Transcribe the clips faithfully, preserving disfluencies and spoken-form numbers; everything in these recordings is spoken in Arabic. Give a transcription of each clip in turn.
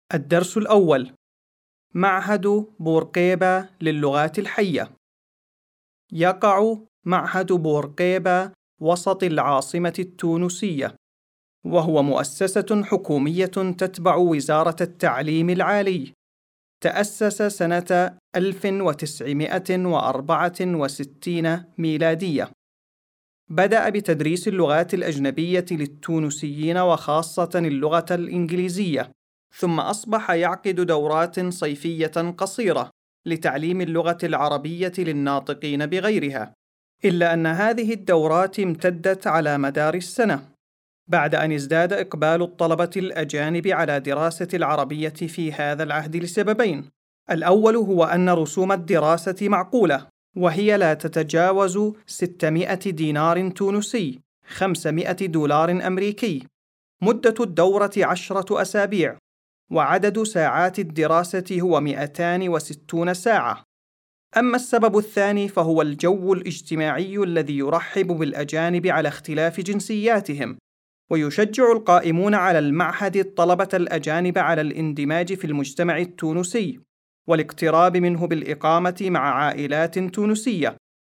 الدرس الأول: معهد بورقيبة للغات الحية. يقع معهد بورقيبة وسط العاصمة التونسية، وهو مؤسسة حكومية تتبع وزارة التعليم العالي. تأسس سنة ألف وتسعمائة وأربعة وستين ميلادية. بدأ بتدريس اللغات الأجنبية للتونسيين وخاصة اللغة الإنجليزية، ثم أصبح يعقد دورات صيفية قصيرة لتعليم اللغة العربية للناطقين بغيرها، إلا أن هذه الدورات امتدت على مدار السنة، بعد أن ازداد إقبال الطلبة الأجانب على دراسة العربية في هذا العهد لسببين. الأول هو أن رسوم الدراسة معقولة، وهي لا تتجاوز ستمائة دينار تونسي، خمسمائة دولار أمريكي. مدة الدورة عشرة أسابيع، وعدد ساعات الدراسة هو مئتان وستون ساعة. أما السبب الثاني فهو الجو الاجتماعي الذي يرحب بالأجانب على اختلاف جنسياتهم، ويشجع القائمون على المعهد الطلبة الأجانب على الاندماج في المجتمع التونسي والاقتراب منه بالإقامة مع عائلات تونسية،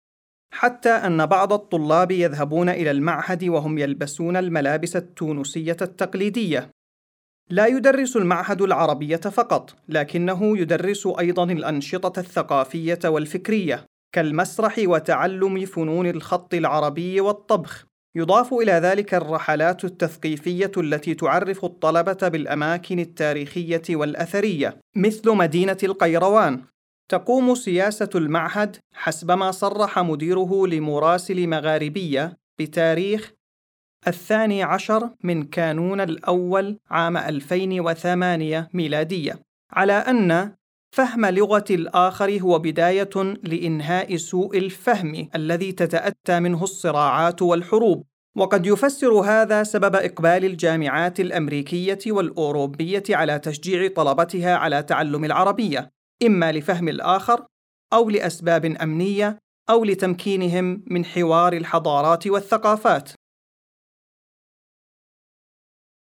حتى أن بعض الطلاب يذهبون إلى المعهد وهم يلبسون الملابس التونسية التقليدية. لا يدرس المعهد العربية فقط، لكنه يدرس أيضاً الأنشطة الثقافية والفكرية كالمسرح وتعلم فنون الخط العربي والطبخ. يضاف إلى ذلك الرحلات التثقيفية التي تعرف الطلبة بالأماكن التاريخية والأثرية مثل مدينة القيروان. تقوم سياسة المعهد حسب ما صرح مديره لمراسل مغاربية بتاريخ الثاني عشر من كانون الأول عام ألفين وثمانية ميلادية على أن فهم لغة الآخر هو بداية لإنهاء سوء الفهم الذي تتأتى منه الصراعات والحروب. وقد يفسر هذا سبب إقبال الجامعات الأمريكية والأوروبية على تشجيع طلبتها على تعلم العربية، إما لفهم الآخر أو لأسباب أمنية أو لتمكينهم من حوار الحضارات والثقافات.